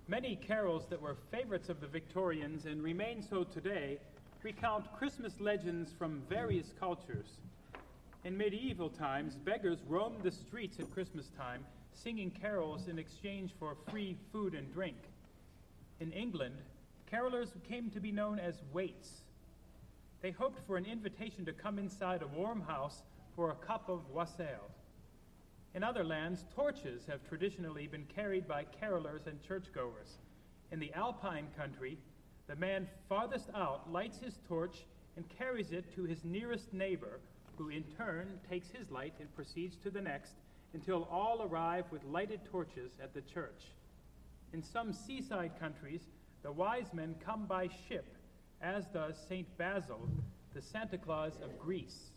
Many carols that were favorites of the Victorians and remain so today recount Christmas legends from various cultures. In medieval times, beggars roamed the streets at Christmas time, singing carols in exchange for free food and drink. In England, carolers came to be known as waits. They hoped for an invitation to come inside a warm house for a cup of wassail. In other lands, torches have traditionally been carried by carolers and churchgoers. In the Alpine country, the man farthest out lights his torch and carries it to his nearest neighbor, who in turn takes his light and proceeds to the next until all arrive with lighted torches at the church. In some seaside countries, the wise men come by ship, as does St. Basil, the Santa Claus of Greece.